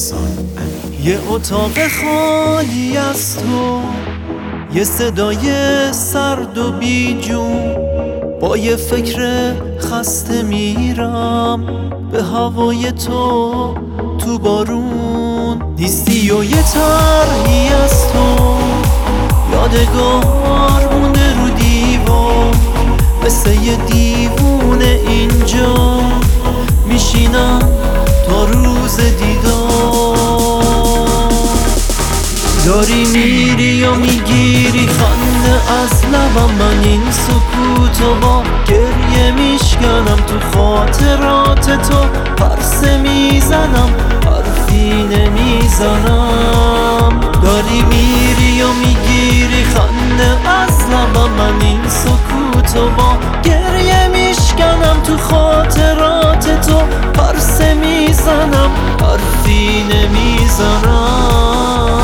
یه اتاق خالی از تو، یه صدای سرد و بیجون، با یه فکر خسته میرم به هوای تو بارون. نیستی و یه طرحی از تو یادگار مونده رو دیوار، مثل یه دیوونه اینجا میشینم تا روز دیدار. داری میری و میگیری خنده از لبم، من این سکوتو با گریه میشکنم، تو خاطرات تو پرسه میزنم، حرفی نمیزنم. داری میری و میگیری خنده از لبم، من این سکوتو با گریه میشکنم، تو خاطرات تو پرسه میزنم، حرفی نمیزنم.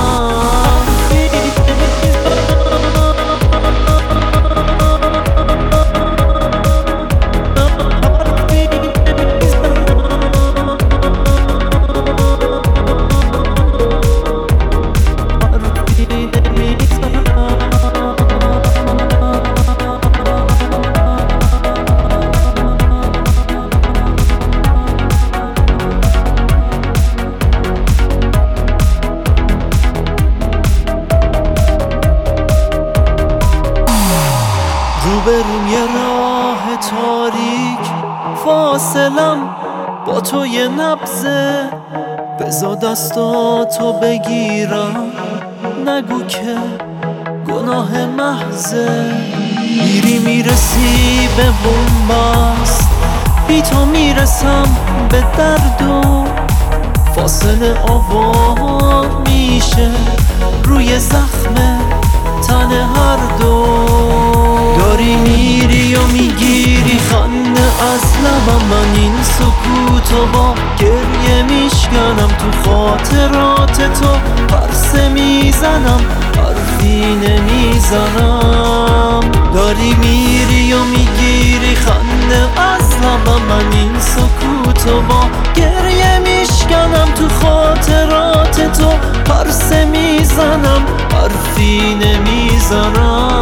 روبروم یه راه تاریک، فاصلم با تو یه نبضه، بذار دستاتو بگیرم، نگو که گناه محضه. میری میرسی به بنبست، بی تو میرسم به درد و فاصله آوار میشه روی زخم تن هر دو. داری میری و میگیری خنده از لبم، من این سکوتو با گریه میشکنم، تو خاطرات تو پرسه میزنم، حرفی نمیزنم. داری میری و میگیری خنده از لبم، من این سکوتو با گریه میشکنم، تو خاطرات تو پرسه میزنم، حرفی نمیزنم.